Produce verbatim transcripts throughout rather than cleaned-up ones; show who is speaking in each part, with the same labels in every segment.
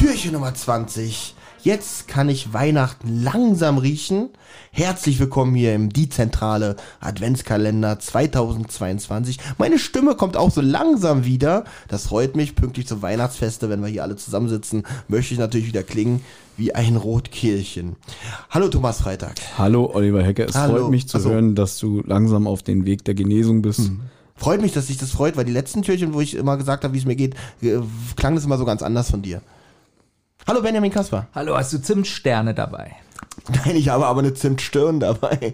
Speaker 1: Türchen Nummer zwanzig. Jetzt kann ich Weihnachten langsam riechen. Herzlich willkommen hier im Die Zentrale Adventskalender zweitausendzweiundzwanzig. Meine Stimme kommt auch so langsam wieder. Das freut mich. Pünktlich zum Weihnachtsfeste, wenn wir hier alle zusammensitzen, möchte ich natürlich wieder klingen wie ein Rotkehlchen. Hallo Thomas Freitag.
Speaker 2: Hallo Oliver Hecke. Es
Speaker 1: Hallo.
Speaker 2: freut mich zu
Speaker 1: Achso.
Speaker 2: hören, dass du langsam auf den Weg der Genesung bist.
Speaker 1: Hm. Freut mich, dass dich das freut, weil die letzten Türchen, wo ich immer gesagt habe, wie es mir geht, äh, klang das immer so ganz anders von dir. Hallo Benjamin Kasper.
Speaker 3: Hallo, hast du Zimtsterne dabei?
Speaker 1: Nein, ich habe aber eine Zimtstirn dabei.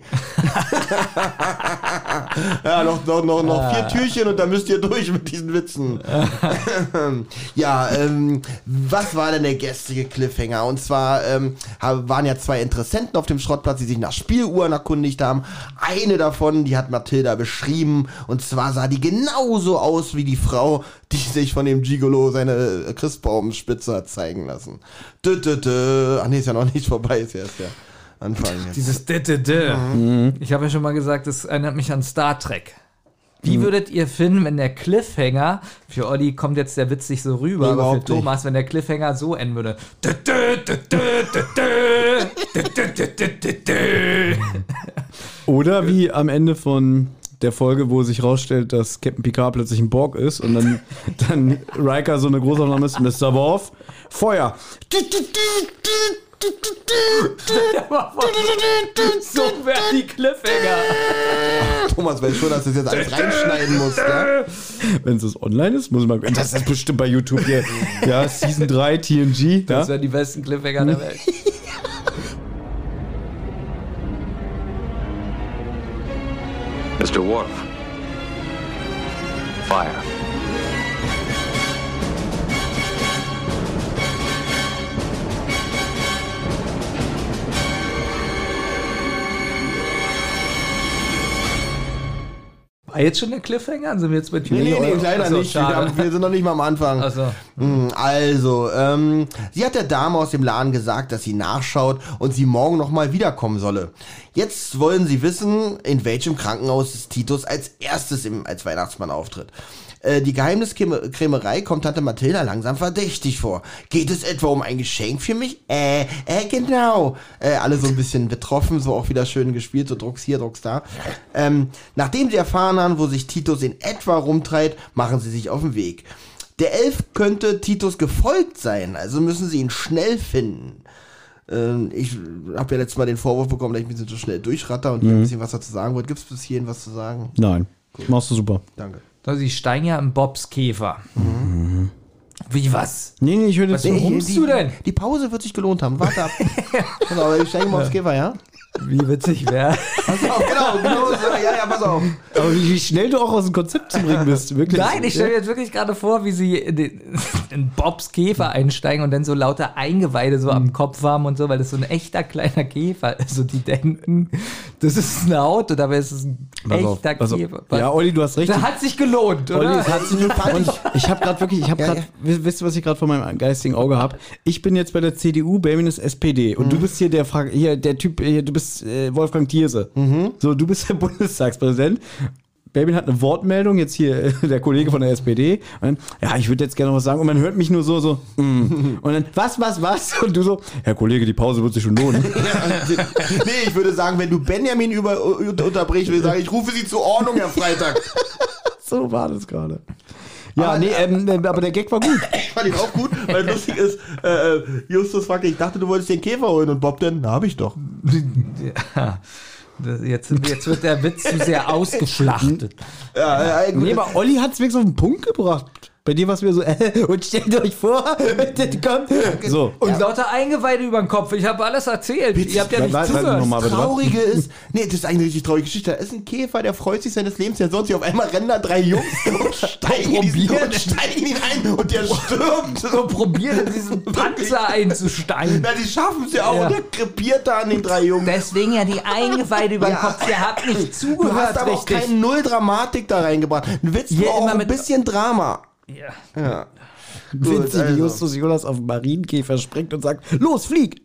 Speaker 1: Ja, noch, noch, noch, noch vier Türchen und dann müsst ihr durch mit diesen Witzen. Ja, ähm, was war denn der gestrige Cliffhanger? Und zwar ähm, waren ja zwei Interessenten auf dem Schrottplatz, die sich nach Spieluhren erkundigt haben. Eine davon, die hat Mathilda beschrieben. Und zwar sah die genauso aus wie die Frau, die sich von dem Gigolo seine Christbaumspitze hat zeigen lassen. Dö, dö, dö. Ach nee, ist ja noch nicht vorbei, ist ja erst der Anfang jetzt.
Speaker 3: Dieses d d d. Mhm. Ich habe ja schon mal gesagt, das erinnert mich an Star Trek. Wie mhm. würdet ihr finden, wenn der Cliffhanger, für Olli kommt jetzt der Witz nicht so rüber,
Speaker 1: nee,
Speaker 3: aber für Thomas, wenn der Cliffhanger so enden würde.
Speaker 2: Oder wie am Ende von der Folge, wo sich rausstellt, dass Captain Picard plötzlich ein Borg ist und dann, dann Riker so eine Großaufnahme ist, Mister Worf, Feuer.
Speaker 3: So wäre die Cliffhanger.
Speaker 1: Ach, Thomas, weiß schon, dass du das jetzt alles reinschneiden musst, ja?
Speaker 2: Wenn es online ist, muss man. Das ist bestimmt bei YouTube hier. Ja, Season drei, T N G.
Speaker 3: Das
Speaker 2: ja?
Speaker 3: wären die besten Cliffhanger der Welt.
Speaker 4: Mister Worf. Fire.
Speaker 3: War jetzt schon der Cliffhanger? Sind wir jetzt mit
Speaker 1: Nee, nee, nee, leider
Speaker 3: Achso,
Speaker 1: nicht. Wir, haben, wir sind noch nicht mal am Anfang.
Speaker 3: Also.
Speaker 1: Also, ähm, sie hat der Dame aus dem Laden gesagt, dass sie nachschaut und sie morgen nochmal wiederkommen solle. Jetzt wollen sie wissen, in welchem Krankenhaus Titus als erstes im, als Weihnachtsmann auftritt. Äh, die Geheimniskrämerei kommt Tante Mathilda langsam verdächtig vor. Geht es etwa um ein Geschenk für mich? Äh, äh, genau. Äh, alle so ein bisschen betroffen, so auch wieder schön gespielt, so Drucks hier, Drucks da. Ähm, nachdem sie erfahren haben, wo sich Titus in etwa rumtreibt, machen sie sich auf den Weg. Der Elf könnte Titus gefolgt sein, also müssen sie ihn schnell finden. Ähm, ich habe ja letztes Mal den Vorwurf bekommen, dass ich ein bisschen zu schnell durchratter und mhm. ein bisschen was dazu sagen wollte. Gibt es bis hierhin was zu sagen?
Speaker 2: Nein. Cool. Machst du super.
Speaker 1: Danke.
Speaker 3: Also sie steigen ja im Bobs Käfer. Mhm. Wie, was?
Speaker 2: Nee, nee, ich würde jetzt...
Speaker 3: Was rumst
Speaker 1: die,
Speaker 3: du denn?
Speaker 1: Die Pause wird sich gelohnt haben. Warte ab. Genau, ich steige mal aufs Käfer, ja?
Speaker 3: Wie witzig wäre.
Speaker 1: Pass auf, genau, genau so. Ja, ja, pass auf.
Speaker 2: Aber wie, wie schnell du auch aus dem Konzept zu bringen bist, wirklich.
Speaker 3: Nein, ich stelle mir jetzt wirklich gerade vor, wie sie in, den, in Bobs Käfer einsteigen und dann so lauter Eingeweide so am Kopf haben und so, weil das so ein echter kleiner Käfer ist. Und die denken, das ist ein Auto, dabei ist es ein
Speaker 2: Pass
Speaker 3: echter
Speaker 2: auf, pass auf.
Speaker 3: Käfer.
Speaker 2: Ja, Olli, du hast recht.
Speaker 3: Das hat sich gelohnt, oder?
Speaker 2: Olli, es hat sich gelohnt. Und ich habe gerade wirklich, ich habe
Speaker 1: Ja,
Speaker 2: gerade,
Speaker 1: ja.
Speaker 2: wisst ihr, was ich gerade vor meinem geistigen Auge habe? Ich bin jetzt bei der C D U, Benjamin ist S P D und mhm. du bist hier der, hier der Typ, hier, du bist äh, Wolfgang Thierse. Mhm. So, du bist der Bundestagspräsident. Benjamin hat eine Wortmeldung, jetzt hier äh, der Kollege von der S P D. Und dann, ja, ich würde jetzt gerne noch was sagen. Und man hört mich nur so, so, mm. Und dann, was, was, was? Und du so, Herr Kollege, die Pause wird sich schon lohnen.
Speaker 1: Ja, nee, ich würde sagen, wenn du Benjamin über, unterbrichst, würde ich sagen, ich rufe sie zur Ordnung, Herr Freitag.
Speaker 2: So war das gerade. Ja,
Speaker 1: aber,
Speaker 2: nee, ähm, aber der Gag war gut.
Speaker 1: Ich fand ihn auch gut, weil lustig ist, äh, Justus fragte, ich dachte, du wolltest den Käfer holen und Bob dann, na, hab ich doch.
Speaker 3: Ja. Jetzt, jetzt wird der Witz zu sehr ausgeschlachtet.
Speaker 1: Ja, ja,
Speaker 2: Nee, aber Olli hat es wirklich auf den Punkt gebracht. Bei dir war es wieder so, äh, und stellt euch vor, das kommt. So.
Speaker 3: Und ja. lauter Eingeweide über den Kopf. Ich habe alles erzählt.
Speaker 1: Bitte.
Speaker 3: Ihr habt ja nicht
Speaker 2: Weiß- weiß
Speaker 3: zugehört.
Speaker 2: noch mal,
Speaker 1: Das
Speaker 2: bitte, was?
Speaker 1: Traurige ist, nee, das ist eigentlich eine richtig traurige Geschichte. Da ist ein Käfer, der freut sich seines Lebens, der sonst hier auf einmal rennen da drei Jungs und steigen, in diesen, und steigen ihn ein und der stirbt.
Speaker 3: So probiert in diesen Panzer einzusteigen.
Speaker 1: Na, die schaffen es ja auch
Speaker 3: Ja.
Speaker 1: und der krepiert da an den drei Jungs.
Speaker 3: Deswegen ja die Eingeweide über den
Speaker 1: Ja.
Speaker 3: Kopf. Ihr habt nicht
Speaker 1: Du
Speaker 3: zugehört
Speaker 1: hast aber auch
Speaker 3: richtig.
Speaker 1: keine Null Dramatik da reingebracht. Ein Witz
Speaker 3: Hier
Speaker 1: braucht auch
Speaker 3: immer
Speaker 1: ein
Speaker 3: mit-
Speaker 1: bisschen Drama.
Speaker 3: Ja.
Speaker 1: Ja.
Speaker 2: Witzig,
Speaker 1: also.
Speaker 2: wie Justus Jonas auf den Marienkäfer springt und sagt, los, flieg!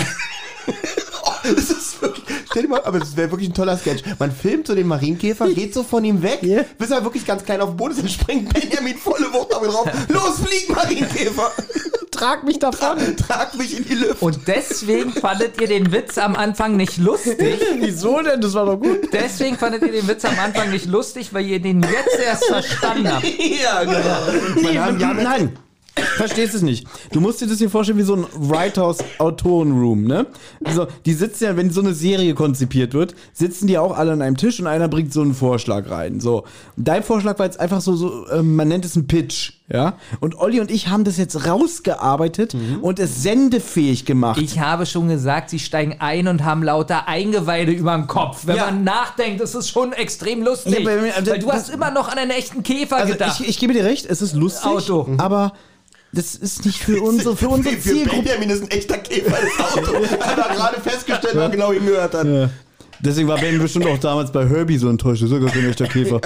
Speaker 1: Oh, das ist wirklich, stell dir mal, aber das wäre wirklich ein toller Sketch. Man filmt so den Marienkäfer, geht so von ihm weg,
Speaker 2: Yeah.
Speaker 1: bis er wirklich ganz klein auf dem Boden ist, dann springt Benjamin volle Wucht auf ihn drauf. Los, flieg, Marienkäfer!
Speaker 2: trag mich davon.
Speaker 1: Trag mich in die Lüfte.
Speaker 3: Und deswegen fandet ihr den Witz am Anfang nicht lustig.
Speaker 2: Wieso denn? Das war doch gut.
Speaker 3: Deswegen fandet ihr den Witz am Anfang nicht lustig, weil ihr den jetzt erst verstanden habt.
Speaker 1: Ja, genau.
Speaker 2: Nee,
Speaker 1: haben- wir haben jetzt-
Speaker 2: nein. Verstehst es nicht. Du musst dir das hier vorstellen wie so ein Writers-Autoren-Room, ne? Also, die sitzen ja, wenn so eine Serie konzipiert wird, sitzen die auch alle an einem Tisch und einer bringt so einen Vorschlag rein. So. Dein Vorschlag war jetzt einfach so, so ähm, man nennt es einen Pitch, ja? Und Olli und ich haben das jetzt rausgearbeitet
Speaker 1: Mhm.
Speaker 2: und es sendefähig gemacht.
Speaker 3: Ich habe schon gesagt, sie steigen ein und haben lauter Eingeweide über dem Kopf. Wenn
Speaker 2: Ja.
Speaker 3: man nachdenkt, ist es schon extrem lustig.
Speaker 2: Ja, aber-
Speaker 3: weil du
Speaker 2: das-
Speaker 3: hast immer noch an einen echten Käfer
Speaker 2: also,
Speaker 3: gedacht.
Speaker 2: ich, ich gebe dir recht, es ist lustig,
Speaker 3: Auto.
Speaker 2: aber das ist nicht für unsere, für unsere
Speaker 1: Für, für
Speaker 2: Zielgruppe.
Speaker 1: Benjamin ist ein echter Käfer das Auto. Hat er gerade festgestellt, wenn er genau hingehört hat.
Speaker 2: Ja. Deswegen war Ben bestimmt auch damals bei Herbie so enttäuscht. Das ist ja gar kein echter Käfer.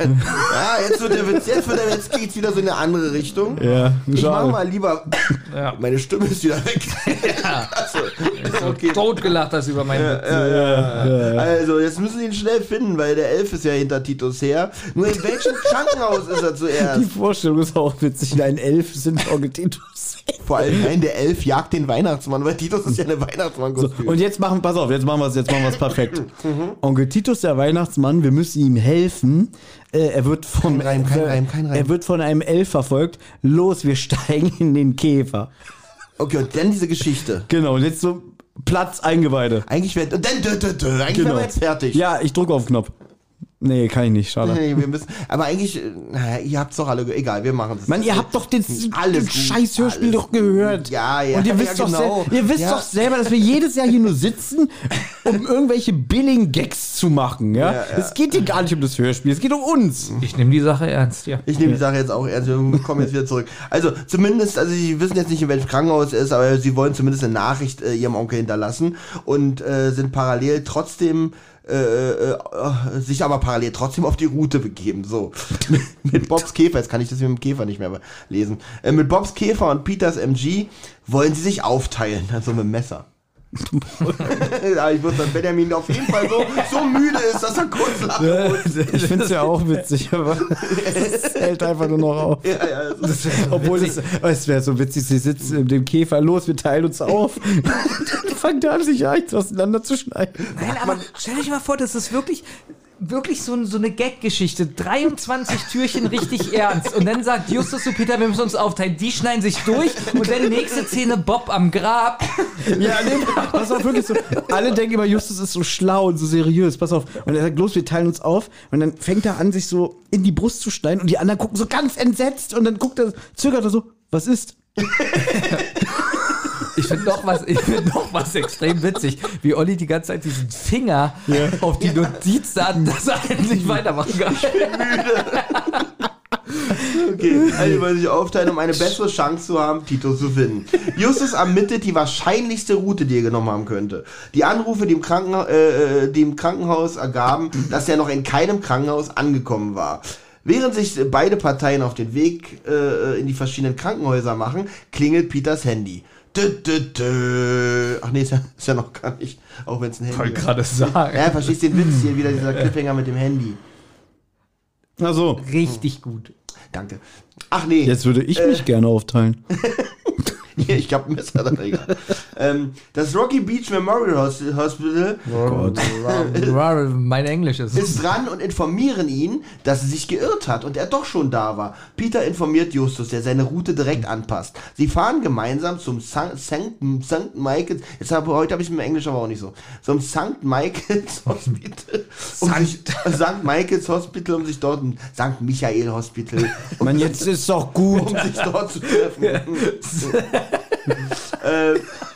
Speaker 1: Ja, jetzt wird der Witz, jetzt wird der Witz, geht's wieder so in eine andere Richtung.
Speaker 2: Ja,
Speaker 1: Ich mach
Speaker 2: schade.
Speaker 1: mal lieber.
Speaker 3: Ja.
Speaker 1: Meine Stimme ist wieder weg. Also, okay.
Speaker 3: Totgelacht hast über meinen Witz.
Speaker 1: Ja, ja, ja. Also, jetzt müssen sie ihn schnell finden, weil der Elf ist ja hinter Titus her. Nur in welchem Krankenhaus ist er
Speaker 2: Die
Speaker 1: zuerst?
Speaker 2: Vorstellung ist auch witzig. Ein Elf sind Onkel Titus.
Speaker 1: Vor allem, nein, der Elf jagt den Weihnachtsmann, weil Titus ist ja eine
Speaker 2: So,
Speaker 1: Weihnachtsmann-Kostüm.
Speaker 2: und jetzt machen, pass auf, jetzt machen wir es, jetzt machen wir es perfekt. Onkel Titus, der Weihnachtsmann, wir müssen ihm helfen. Äh, er wird vom,
Speaker 1: Kein Reim, kein
Speaker 2: äh,
Speaker 1: Reim, kein Reim.
Speaker 2: Er wird von einem Elf verfolgt. Los, wir steigen in den Käfer.
Speaker 1: Okay, und dann diese Geschichte.
Speaker 2: Genau, und jetzt so Platz Eingeweide.
Speaker 1: Eigentlich wäre und dann dö, dö, dö, eigentlich
Speaker 2: Genau.
Speaker 1: wären wir jetzt fertig.
Speaker 2: Ja, ich drücke auf den Knopf. Nee, kann ich nicht, schade.
Speaker 1: Nee, wir müssen, aber eigentlich, äh, naja, ihr habt's doch alle, ge- egal, wir machen es.
Speaker 2: Mann, ihr habt doch den,
Speaker 1: Alles
Speaker 2: den
Speaker 1: gut,
Speaker 2: scheiß Hörspiel
Speaker 1: alles
Speaker 2: doch gehört.
Speaker 1: Ja, ja,
Speaker 2: Und ihr
Speaker 1: ja,
Speaker 2: wisst, doch,
Speaker 1: genau.
Speaker 2: sel ihr wisst
Speaker 1: Ja.
Speaker 2: doch selber, dass wir jedes Jahr hier nur sitzen, um irgendwelche billigen Gags zu machen. Ja?
Speaker 1: Ja, ja.
Speaker 2: Es geht hier gar nicht um das Hörspiel, es geht um uns.
Speaker 3: Ich nehme die Sache ernst, ja.
Speaker 1: Ich nehme die Sache jetzt auch ernst, wir kommen jetzt wieder zurück. Also zumindest, also sie wissen jetzt nicht, in welchem Krankenhaus er ist, aber sie wollen zumindest eine Nachricht äh, ihrem Onkel hinterlassen und äh, sind parallel trotzdem, äh, äh, äh, sich aber parallel trotzdem auf die Route begeben. So, mit Bobs Käfer, jetzt kann ich das mit dem Käfer nicht mehr lesen, äh, mit Bobs Käfer und Peters M G wollen sie sich aufteilen, also mit dem Messer. Ja, ich würde sagen, Benjamin auf jeden Fall so, so müde ist, dass er kurz lachen muss.
Speaker 2: Ich finde es ja auch witzig, aber es hält einfach nur noch auf.
Speaker 1: Ja, ja, also,
Speaker 2: Obwohl es, es wäre so witzig, sie sitzen in dem Käfer, los, wir teilen uns auf. Dann fangen da an, sich eins auseinanderzuschneiden.
Speaker 3: Nein, aber stell dich mal vor, das ist wirklich, wirklich so, so eine Gag-Geschichte. dreiundzwanzig Türchen richtig ernst. Und dann sagt Justus zu Peter, wir müssen uns aufteilen. Die schneiden sich durch und dann nächste Szene Bob am Grab.
Speaker 2: Ja, nee, pass auf, wirklich so. Alle denken immer, Justus ist so schlau und so seriös. Pass auf. Und er sagt, los, wir teilen uns auf. Und dann fängt er an, sich so in die Brust zu schneiden. Und die anderen gucken so ganz entsetzt. Und dann guckt er, zögert er so, was ist?
Speaker 3: Ich finde noch was, ich find noch was extrem witzig, wie Olli die ganze Zeit diesen Finger auf die Notiz hat, dass er endlich weitermachen kann.
Speaker 1: Okay, also die wollen sich aufteilen, um eine bessere Chance zu haben, Titus zu finden. Justus ermittelt die wahrscheinlichste Route, die er genommen haben könnte. Die Anrufe, die im, Krankenha äh, die im Krankenhaus ergaben, dass er noch in keinem Krankenhaus angekommen war. Während sich beide Parteien auf den Weg äh, in die verschiedenen Krankenhäuser machen, klingelt Peters Handy. Dö, dö, dö. Ach nee, ist ja, ist ja noch gar nicht, auch wenn es ein Handy
Speaker 3: Wollte
Speaker 1: ist.
Speaker 3: gerade sagen.
Speaker 1: Ja, verstehst den Witz hier, wieder dieser Cliffhanger mit dem Handy.
Speaker 2: Ach so.
Speaker 3: Richtig gut.
Speaker 1: Danke. Ach nee.
Speaker 2: Jetzt würde ich mich gerne aufteilen.
Speaker 1: Hier, ich hab ein Messer da, egal. ähm, das Rocky Beach Memorial Hos- Hospital
Speaker 2: Oh Gott.
Speaker 3: Mein Englisch ist.
Speaker 1: ist dran und informieren ihn, dass er sich geirrt hat und er doch schon da war. Peter informiert Justus, der seine Route direkt anpasst. Sie fahren gemeinsam zum Sankt Sankt Michaels, jetzt hab, heute habe ich es mit dem Englisch aber auch nicht so, zum Sankt Michaels Hospital, um sich, Sankt Michaels Hospital, um sich dort, ein Sankt Michael Hospital, um,
Speaker 2: Mann, jetzt ist doch gut.
Speaker 1: um sich dort zu treffen. äh,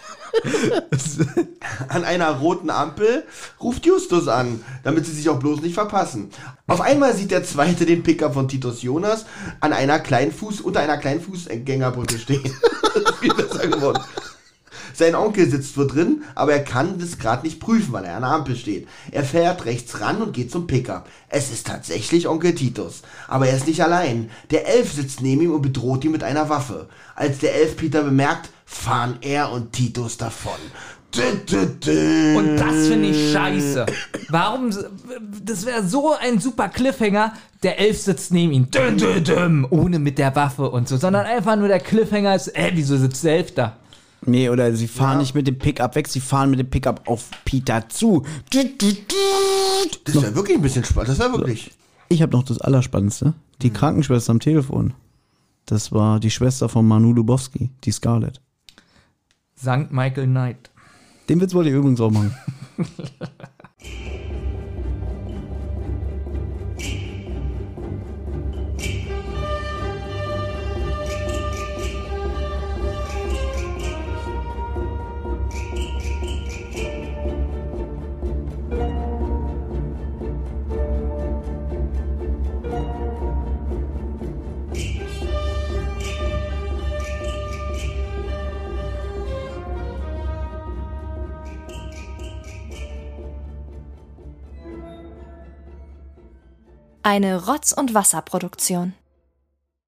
Speaker 1: an einer roten Ampel ruft Justus an, damit sie sich auch bloß nicht verpassen. Auf einmal sieht der Zweite den Pickup von Titus Jonas an einer kleinen Fuß, unter einer kleinen Fußgängerbrücke stehen. Das ist viel besser geworden. Sein Onkel sitzt wohl drin, aber er kann das gerade nicht prüfen, weil er an der Ampel steht. Er fährt rechts ran und geht zum Pickup. Es ist tatsächlich Onkel Titus. Aber er ist nicht allein. Der Elf sitzt neben ihm und bedroht ihn mit einer Waffe. Als der Elf Peter bemerkt, fahren er und Titus davon.
Speaker 3: Und das finde ich scheiße. Warum? Das wäre so ein super Cliffhanger. Der Elf sitzt neben ihm, düm, düm, düm, ohne mit der Waffe und so, sondern einfach nur der Cliffhanger ist, äh, wieso sitzt der Elf da?
Speaker 2: Nee, oder sie fahren
Speaker 1: Ja.
Speaker 2: nicht mit dem Pickup weg, sie fahren mit dem Pickup auf Peter zu.
Speaker 1: Das wäre wirklich ein bisschen spannend. Das wäre wirklich.
Speaker 2: Ich habe noch das Allerspannendste. Die Krankenschwester am Telefon. Das war die Schwester von Manu Lubowski, die Scarlett.
Speaker 3: Sankt Michael Knight.
Speaker 2: Den Witz wollte ich übrigens auch machen.
Speaker 5: Eine Rotz- und Wasserproduktion.